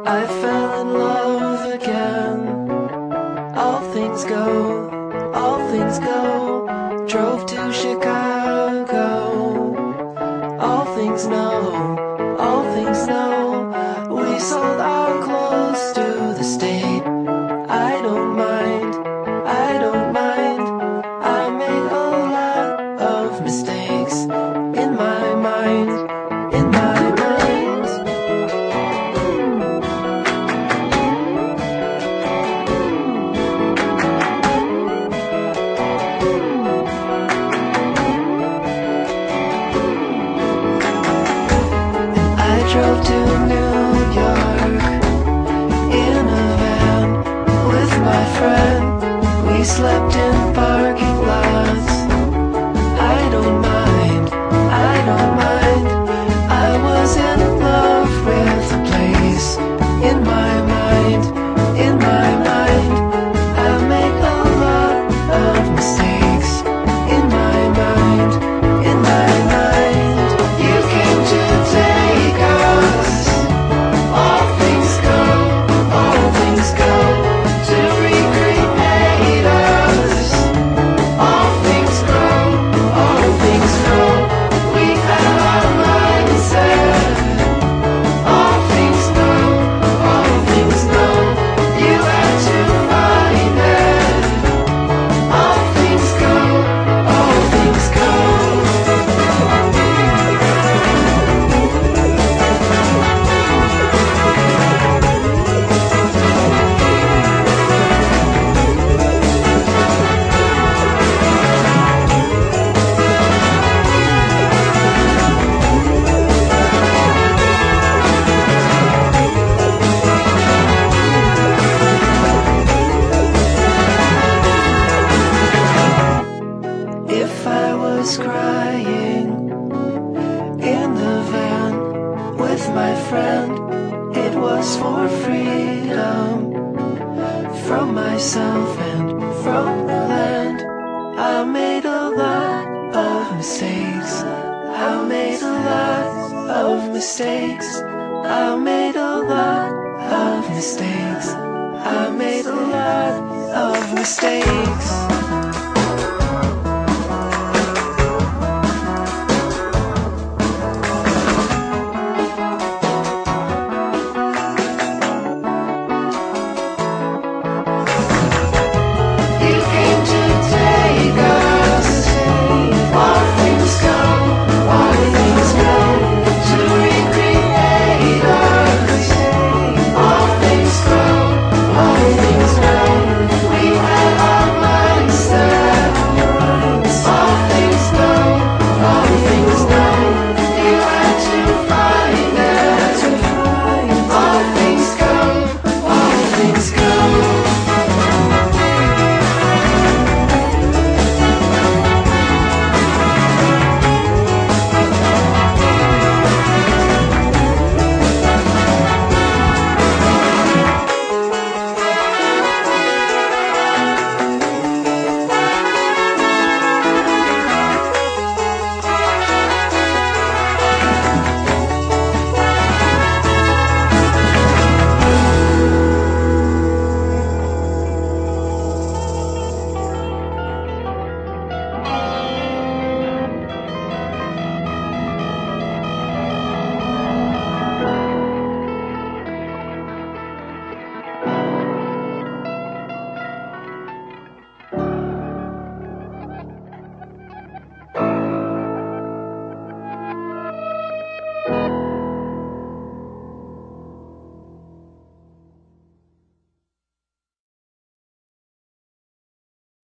I fell in love again. All things go, all things go. Drove to Chicago. All things know, all things know. We sold our clothes to the state. I don't mind, I don't mind. I made a lot of mistakes in my mind, in my mind. Drove to New York in a van with my friend. We slept in parking lots. I don't mind, I don't mind. I was in love with the place in my mind, in my mind. I made a lot of mistakes in my mind, in my mind. You came to take us. All things go, all things go, to recreate us. All things grow, all things grow. We have our mindset. All things know, all things know. You had to find it. All things go, all things go. If I was crying in the van with my friend, it was for freedom from myself and from the land. I made a lot of mistakes. I made a lot of mistakes. I made a lot of mistakes. I made a lot of mistakes.